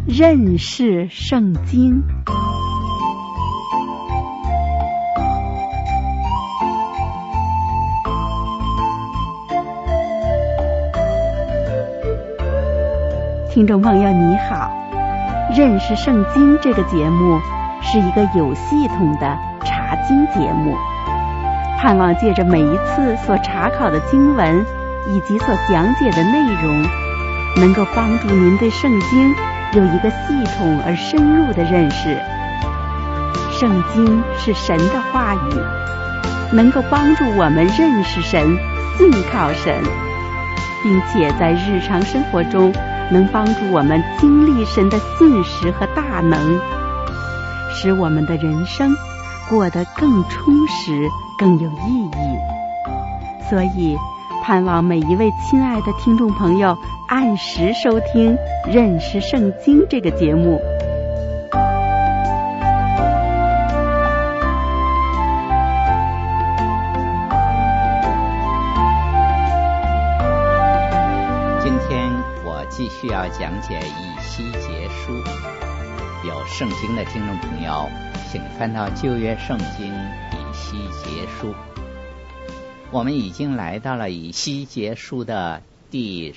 认识圣经。听众朋友你好，认识圣经这个节目是一个有系统的查经节目，盼望借着每一次所查考的经文以及所讲解的内容，能够帮助您对圣经有一个系统而深入的认识。圣经是神的话语，能够帮助我们认识神、信靠神，并且在日常生活中能帮助我们经历神的信实和大能，使我们的人生过得更充实、更有意义。所以盼望每一位亲爱的听众朋友按时收听《认识圣经》这个节目。 今天我继续要讲解以西结书。有圣经的听众朋友，请翻到旧约圣经以西结书。我们已经来到了以西结书的第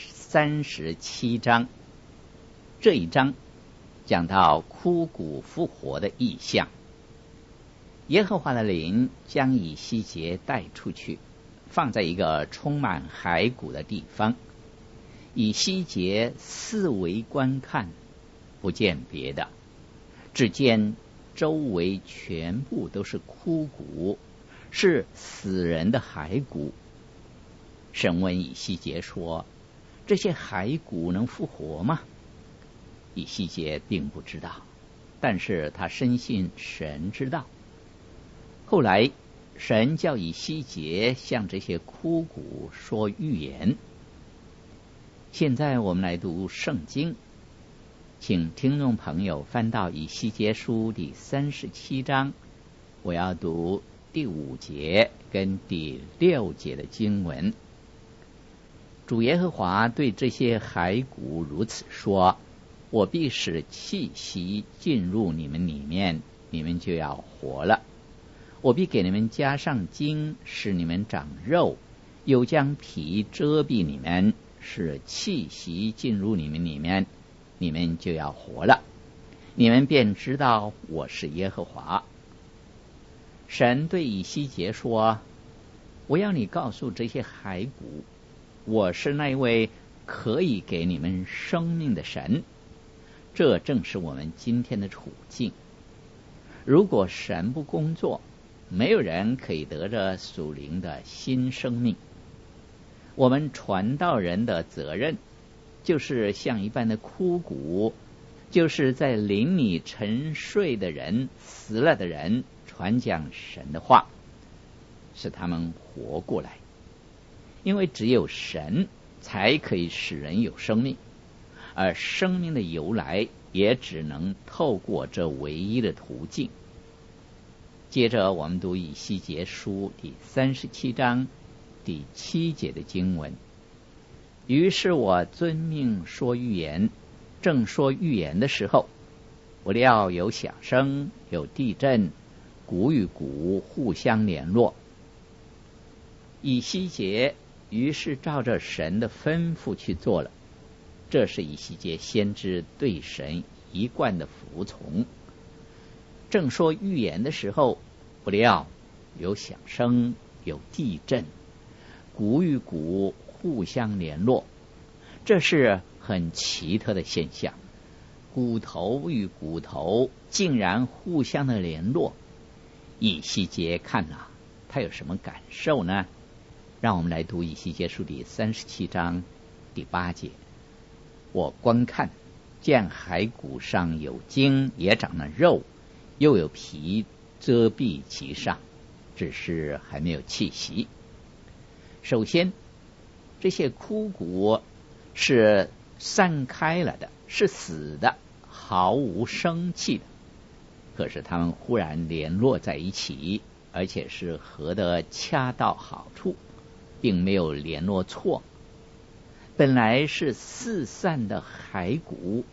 37章，这一章讲到枯骨复活的异象。耶和华的灵将以西结带出去，放在一个充满骸骨的地方。以西结四围观看，不见别的，只见周围全部都是枯骨，是死人的骸骨。神问以西结说：这些骸骨能复活吗？以西结并不知道，但是他深信神知道。后来神叫以西结向这些枯骨说预言。现在我们来读圣经，请听众朋友翻到以西结书第37章，我要读第5节跟第6节的经文。主耶和华对这些骸骨如此说：我必使气息进入你们里面，你们就要活了。我必给你们加上筋，使你们长肉，又将皮遮蔽你们，使气息进入你们里面，你们就要活了。你们便知道我是耶和华。神对以西结说：我要你告诉这些骸骨，我是那位可以给你们生命的神。这正是我们今天的处境。如果神不工作，没有人可以得着属灵的新生命。我们传道人的责任就是向一般的枯骨，就是在灵里沉睡的人、死了的人传讲神的话，使他们活过来。因为只有神才可以使人有生命，而生命的由来也只能透过这唯一的途径。接着我们读以西结书第37章第7节的经文。于是我遵命说预言，正说预言的时候，不料有响声，有地震，骨与骨互相联络。以西结于是照着神的吩咐去做了。这是以西结先知对神一贯的服从。正说预言的时候，不料有响声，有地震，骨与骨互相联络。这是很奇特的现象，骨头与骨头竟然互相的联络。以西结看了，他有什么感受呢？让我们来读以西结书第37章第8节。我观看，见骸骨上有筋，也长了肉，又有皮遮蔽其上，只是还没有气息。首先，这些枯骨是散开了的，是死的，毫无生气的。可是他们忽然联络在一起，而且是合得恰到好处，并没有联络错。本来是四散的骸骨，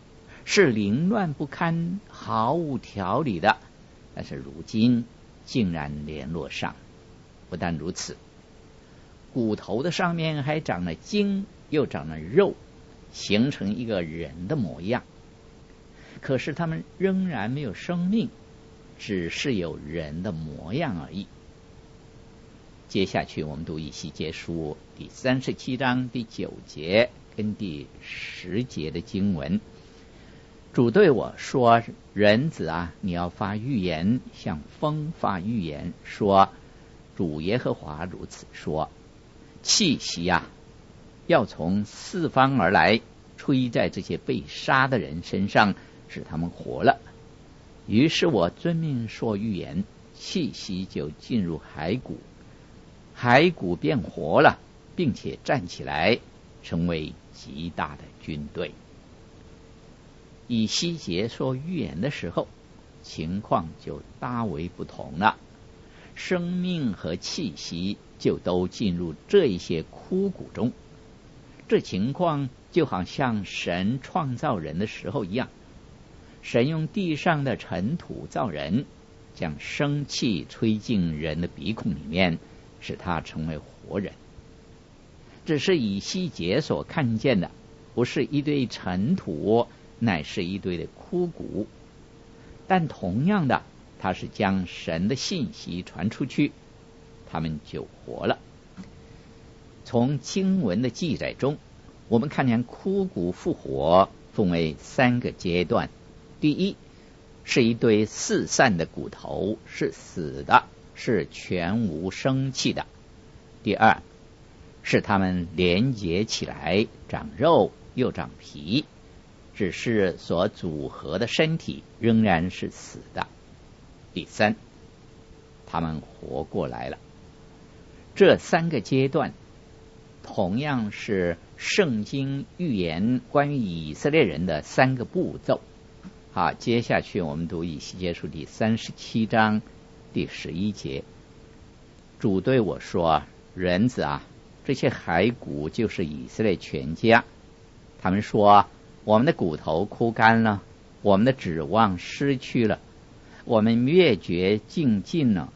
是凌乱不堪、毫无条理的，但是如今竟然联络上。不但如此，骨头的上面还长了筋，又长了肉，形成一个人的模样。可是他们仍然没有生命，只是有人的模样而已。接下去我们读以西结书第37章第9节跟第10节的经文。主对我说，人子啊，你要发预言，向风发预言，说主耶和华如此说，气息啊，要从四方而来，吹在这些被杀的人身上，使他们活了。于是我遵命说预言，气息就进入骸骨，骸骨变活了，并且站起来，成为极大的军队。以西结说预言的时候，情况就大为不同了，生命和气息就都进入这一些枯骨中。这情况就好像神创造人的时候一样，神用地上的尘土造人，将生气吹进人的鼻孔里面，使他成为活人。只是以西结所看见的不是一堆尘土，乃是一堆的枯骨。但同样的，他是将神的信息传出去，他们就活了。从经文的记载中，我们看见枯骨复活分为3个阶段。第一，是一堆四散的骨头，是死的，是全无生气的。第二，是它们连结起来，长肉又长皮，只是所组合的身体仍然是死的。第三，他们活过来了。这3个阶段同样是圣经预言关于以色列人的3个步骤。好，接下去我们读以西结书第37章第11节。主对我说，人子啊，这些骸骨就是以色列全家。他们说，我们的骨头枯干了，我们的指望失去了，我们灭绝尽尽了。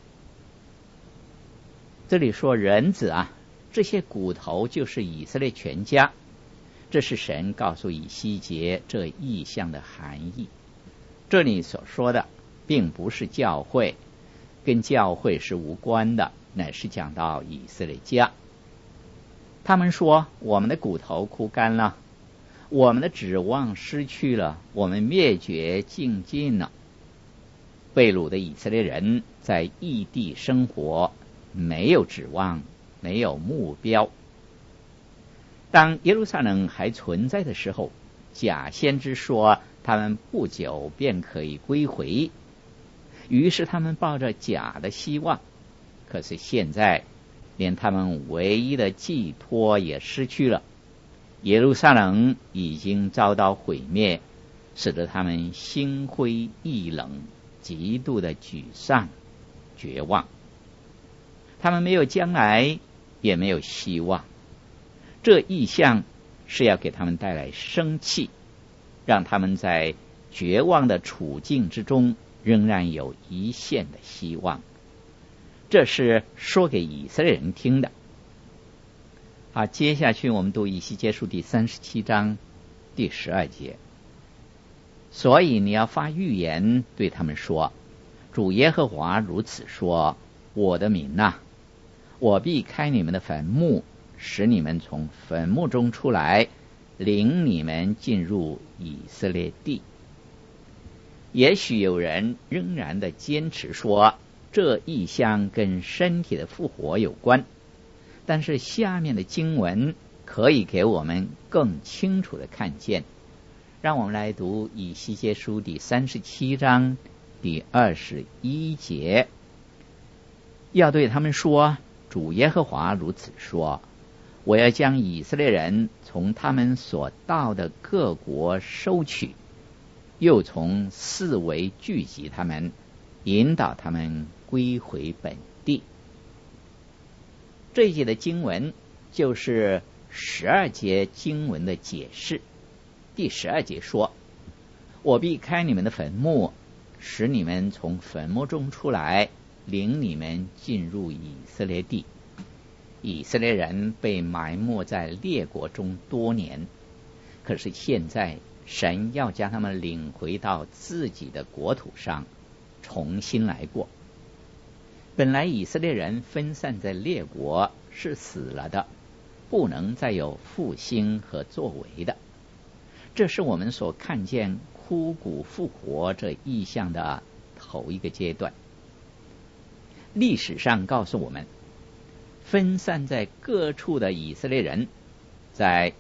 这里说人子啊，这些骨头就是以色列全家。这是神告诉以西结这意象的含义。这里所说的并不是教会，跟教会是无关的，乃是讲到以色列家。他们说，我们的骨头枯干了，我们的指望失去了，我们灭绝尽尽了。被掳的以色列人在异地生活，没有指望，没有目标。当耶路撒冷还存在的时候，假先知说他们不久便可以归回，于是他们抱着假的希望。可是现在连他们唯一的寄托也失去了，耶路撒冷已经遭到毁灭，使得他们心灰意冷，极度的沮丧绝望。他们没有将来，也没有希望。这意象是要给他们带来生气，让他们在绝望的处境之中仍然有一线的希望。这是说给以色列人听的。好，接下去我们读以西结书第37章第12节。所以你要发预言，对他们说，主耶和华如此说，我的民啊，我必开你们的坟墓，使你们从坟墓中出来，领你们进入以色列地。也许有人仍然的坚持说，这异象跟身体的复活有关，但是下面的经文可以给我们更清楚的看见。让我们来读以西结书第37章第21节。要对他们说，主耶和华如此说，我要将以色列人从他们所到的各国收取，又从四围聚集他们，引导他们归回本地。这一节的经文就是12节经文的解释。第12节说， 我必开你们的坟墓，使你们从坟墓中出来，领你们进入以色列地。以色列人被埋没在列国中多年，可是现在神要将他们领回到自己的国土上，重新来过。本来以色列人分散在列国是死了的，不能再有复兴和作为的。这是我们所看见枯骨复活这意象的头一个阶段。历史上告诉我们，分散在各处的以色列人在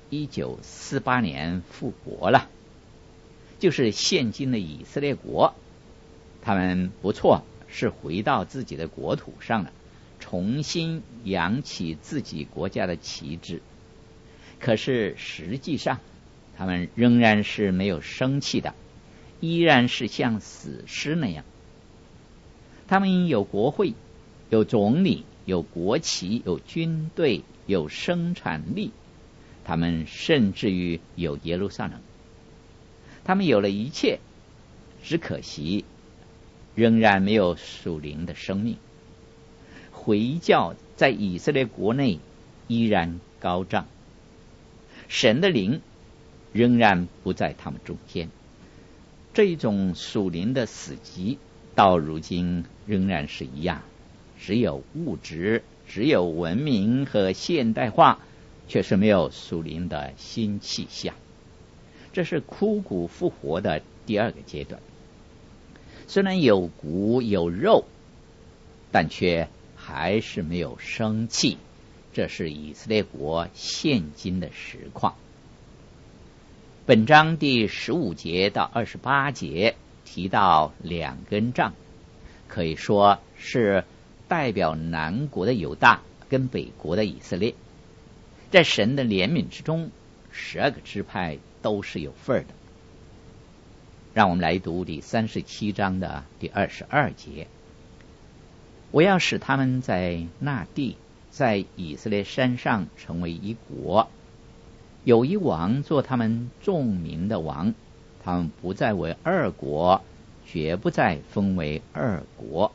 1948年复国了，就是现今的以色列国。他们不错，是回到自己的国土上了，重新扬起自己国家的旗帜。可是实际上他们仍然是没有生气的，依然是像死尸那样。他们有国会，有总理，有国旗，有军队，有生产力，他们甚至于有耶路撒冷。他们有了一切，只可惜仍然没有属灵的生命。回教在以色列国内依然高涨，神的灵仍然不在他们中间。这种属灵的死寂到如今仍然是一样，只有物质，只有文明和现代化，却是没有属灵的新气象。这是枯骨复活的第二个阶段。虽然有骨有肉，但却还是没有生气。这是以色列国现今的实况。本章第15节到28节提到2根杖，可以说是代表南国的犹大跟北国的以色列。在神的怜悯之中，12个支派都是有份的。让我们来读第37章的第22节。我要使他们在那地，在以色列山上成为一国，有一王做他们众民的王，他们不再为二国，绝不再分为二国。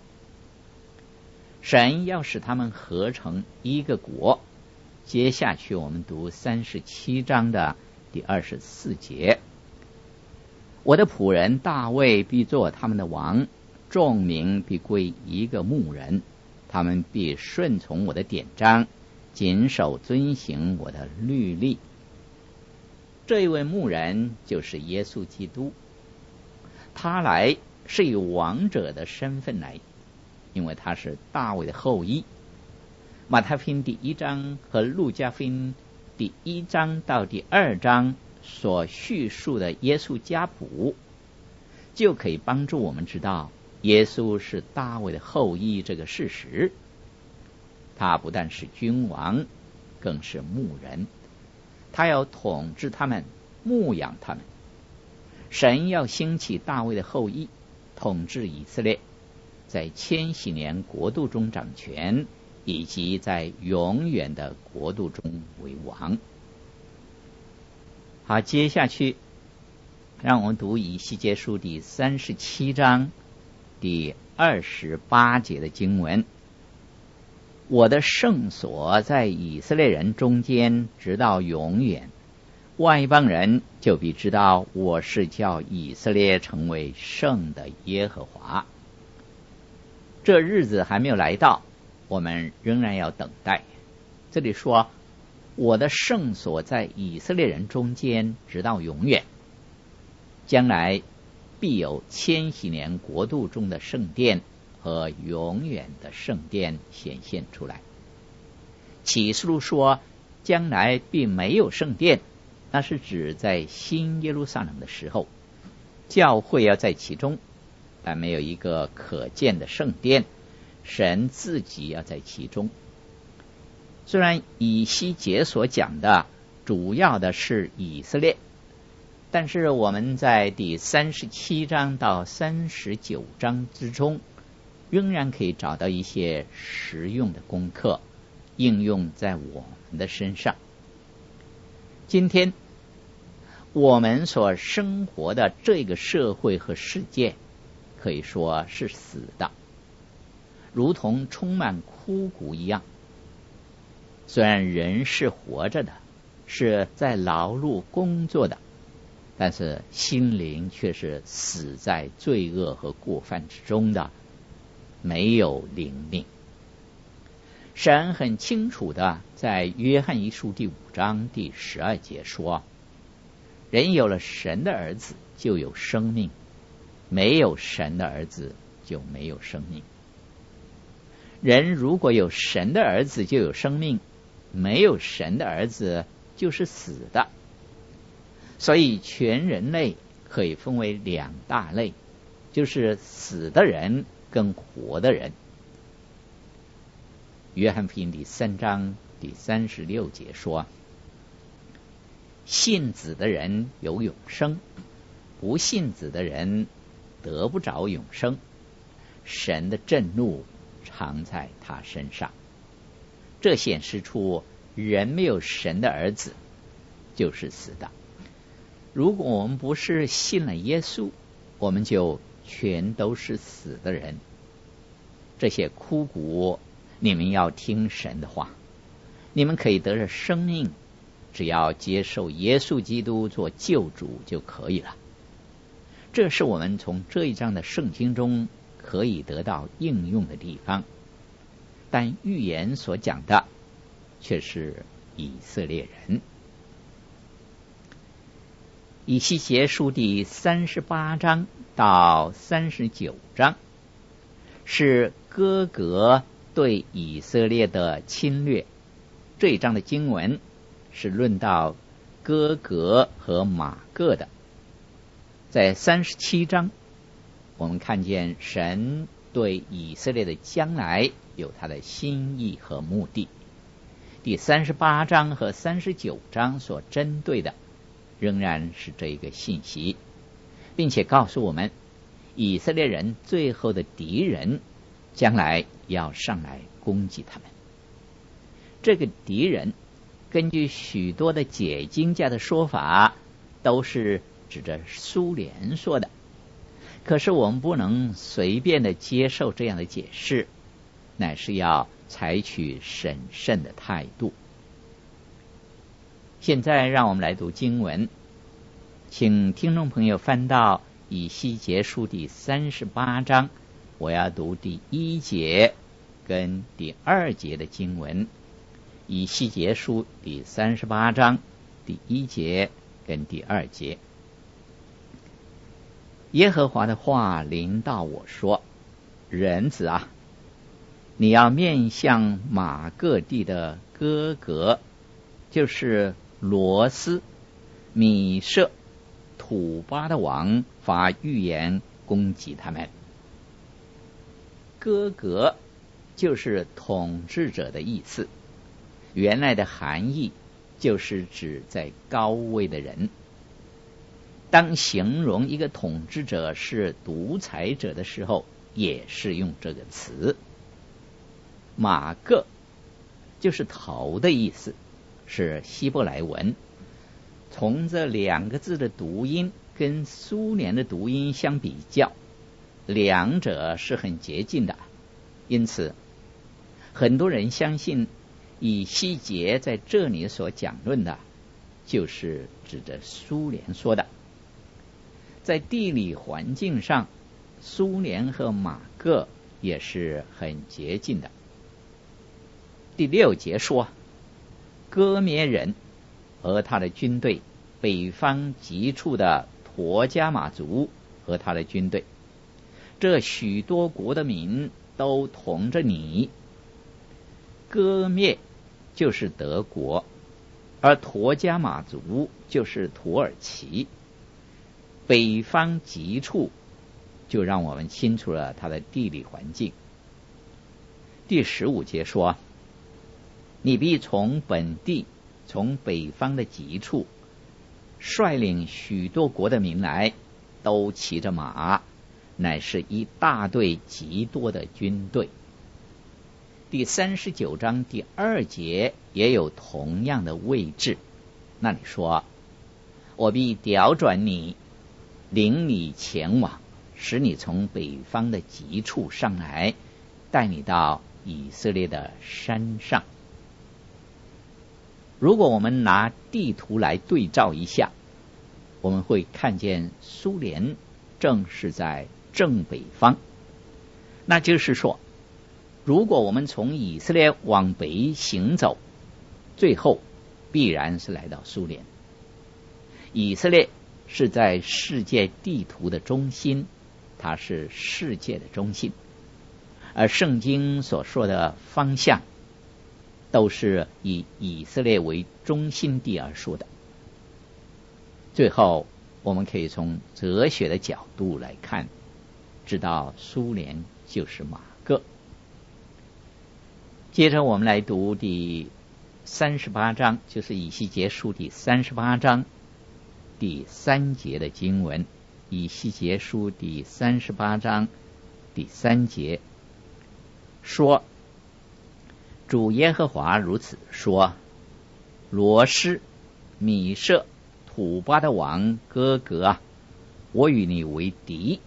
神要使他们合成一个国。接下去我们读37章的第24节。我的仆人大卫必做他们的王，众民必归一个牧人，他们必顺从我的典章，谨守遵行我的律例。这一位牧人就是耶稣基督，他来是以王者的身份来，因为他是大卫的后裔。马太福音第1章和路加福音第1章到第2章所叙述的耶稣家谱，就可以帮助我们知道耶稣是大卫的后裔这个事实。他不但是君王，更是牧人，他要统治他们，牧养他们。神要兴起大卫的后裔，统治以色列，在千禧年国度中掌权，以及在永远的国度中为王。好，接下去让我们读以西结书第37章第28节的经文。我的圣所在以色列人中间直到永远，外邦人就必知道我是叫以色列成为圣的耶和华。这日子还没有来到，我们仍然要等待。这里说我的圣所在以色列人中间直到永远，将来必有千禧年国度中的圣殿和永远的圣殿显现出来。启示录说将来并没有圣殿，那是指在新耶路撒冷的时候，教会要在其中，但没有一个可见的圣殿，神自己要在其中。虽然以西结所讲的主要的是以色列，但是我们在第37章到39章之中，仍然可以找到一些实用的功课，应用在我们的身上。今天我们所生活的这个社会和世界可以说是死的，如同充满枯骨一样。虽然人是活着的，是在劳碌工作的，但是心灵却是死在罪恶和过犯之中的，没有灵命。神很清楚的在约翰一书第5章第12节说，人有了神的儿子就有生命，没有神的儿子就没有生命。人如果有神的儿子就有生命，没有神的儿子就是死的。所以全人类可以分为2大类，就是死的人跟活的人。约翰福音第3章第36节说，信子的人有永生，不信子的人得不着永生，神的震怒常在他身上。这显示出人没有神的儿子就是死的。如果我们不是信了耶稣，我们就全都是死的人。这些枯骨，你们要听神的话，你们可以得着生命，只要接受耶稣基督做救主就可以了。这是我们从这一章的圣经中可以得到应用的地方。但预言所讲的却是以色列人。以西结书第38章到39章是歌革对以色列的侵略。这一章的经文是论到歌革和马各的。在37章，我们看见神对以色列的将来有他的心意和目的。第38章和39章所针对的仍然是这一个信息，并且告诉我们以色列人最后的敌人将来要上来攻击他们。这个敌人根据许多的解经家的说法都是指着苏联说的，可是我们不能随便的接受这样的解释，乃是要采取审慎的态度。现在让我们来读经文，请听众朋友翻到以西结书第38章，我要读第1节跟第2节的经文。以西结书第38章第1节跟第2节。耶和华的话临到我说，人子啊，你要面向马各地的歌革，就是罗斯、米舍、土巴的王发预言攻击他们。歌革就是统治者的意思，原来的含义就是指在高位的人。当形容一个统治者是独裁者的时候，也是用这个词。马各就是头的意思，是希伯来文。从这2个字的读音跟苏联的读音相比较，两者是很接近的，因此很多人相信以西结在这里所讲论的就是指着苏联说的。在地理环境上，苏联和马各也是很接近的。第6节说，歌灭人和他的军队，北方极处的陀迦马族和他的军队，这许多国的民都同着你。歌灭就是德国，而陀迦马族就是土耳其。北方极处就让我们清楚了它的地理环境。第15节说，你必从本地，从北方的极处率领许多国的民来，都骑着马，乃是一大队极多的军队。第39章第2节也有同样的位置，那里说， 我必调转你，领你前往，使你从北方的极处上来，带你到以色列的山上。如果我们拿地图来对照一下，我们会看见苏联正是在正北方。那就是说，如果我们从以色列往北行走，最后必然是来到苏联。以色列是在世界地图的中心，它是世界的中心，而圣经所说的方向都是以以色列为中心地而说的。最后我们可以从哲学的角度来看，知道苏联就是马各。接着我们来读第38章，就是以西结书第38章第3节的经文。以西结书第38章第3节说，主耶和华如此说，罗施、米舍、土巴的王哥格啊，我与你为敌。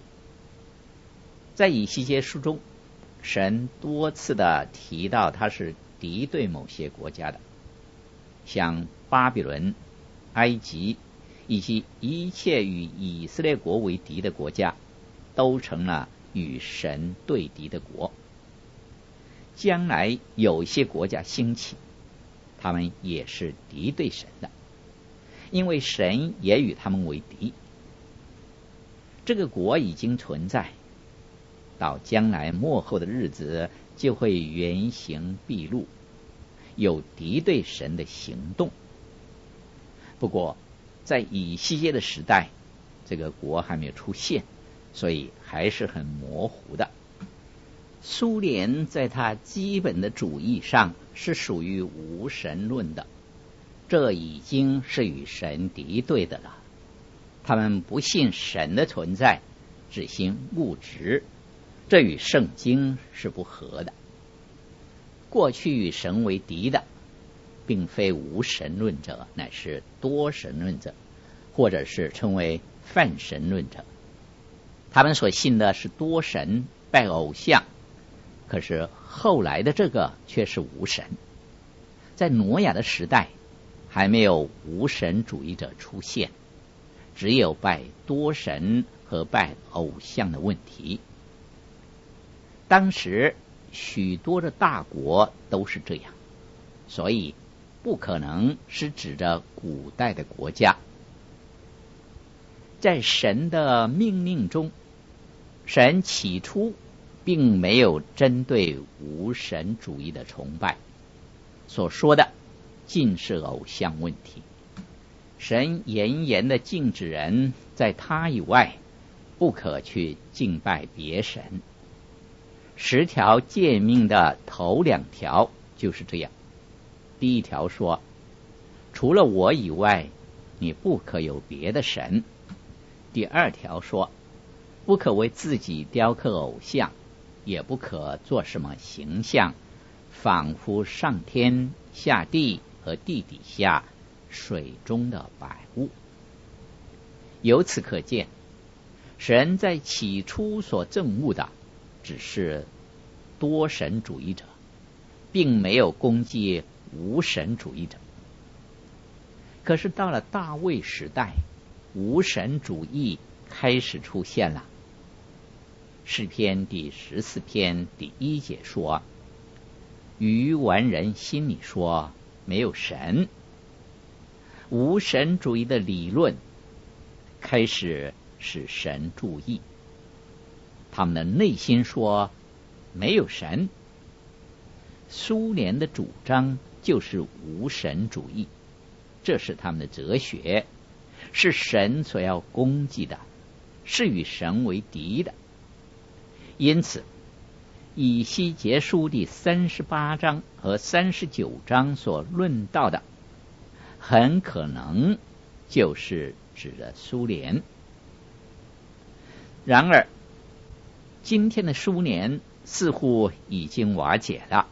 在以西结书中，神多次的提到他是敌对某些国家的，像巴比伦、埃及以及一切与以色列国为敌的国家，都成了与神对敌的国。将来有一些国家兴起，他们也是敌对神的，因为神也与他们为敌。这个国已经存在，到将来末后的日子就会原形毕露，有敌对神的行动。不过在以西结的时代，这个国还没有出现，所以还是很模糊的。苏联在它基本的主义上是属于无神论的，这已经是与神敌对的了。他们不信神的存在，只信物质，这与圣经是不合的。过去与神为敌的并非无神论者，乃是多神论者，或者是称为泛神论者。他们所信的是多神，拜偶像，可是后来的这个却是无神。在挪亚的时代还没有无神主义者出现，只有拜多神和拜偶像的问题。当时许多的大国都是这样，所以不可能是指着古代的国家。在神的命令中，神起初并没有针对无神主义的崇拜，所说的尽是偶像问题。神严严的禁止人在他以外不可去敬拜别神。10条诫命的头2条就是这样。第1条说，除了我以外，你不可有别的神。第2条说，不可为自己雕刻偶像，也不可做什么形象，仿佛上天下地和地底下水中的百物。由此可见，神在起初所憎恶的只是多神主义者，并没有攻击无神主义者。可是到了大卫时代，无神主义开始出现了。诗篇第14篇第1节说，愚顽人心里说没有神。无神主义的理论开始使神注意，他们的内心说没有神。苏联的主张就是无神主义，这是他们的哲学，是神所要攻击的，是与神为敌的。因此以西结书第38章和39章所论到的，很可能就是指的苏联。然而今天的苏联似乎已经瓦解了，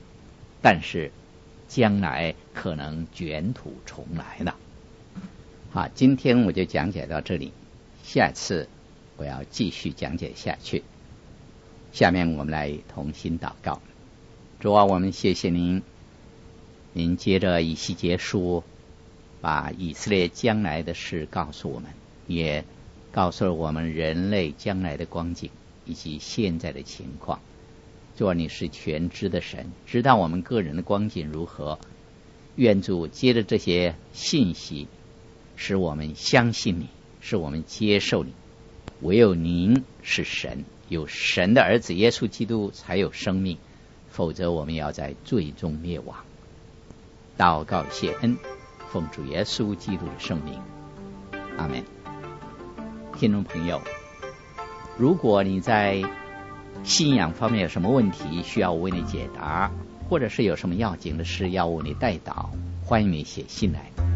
但是将来可能卷土重来了。 好，今天我就讲解到这里，下次我要继续讲解下去。下面我们来同心祷告。主啊，我们谢谢您，您接着以西结书把以色列将来的事告诉我们，也告诉了我们人类将来的光景以及现在的情况。主啊，你是全知的神，知道我们个人的光景如何。愿主接着这些信息，使我们相信你，使我们接受你。唯有您是神，有神的儿子耶稣基督才有生命，否则我们要在罪中灭亡。祷告谢恩，奉主耶稣基督的圣名，阿们。听众朋友，如果你在信仰方面有什么问题需要我为你解答，或者是有什么要紧的事要我为你代祷，欢迎你写信来。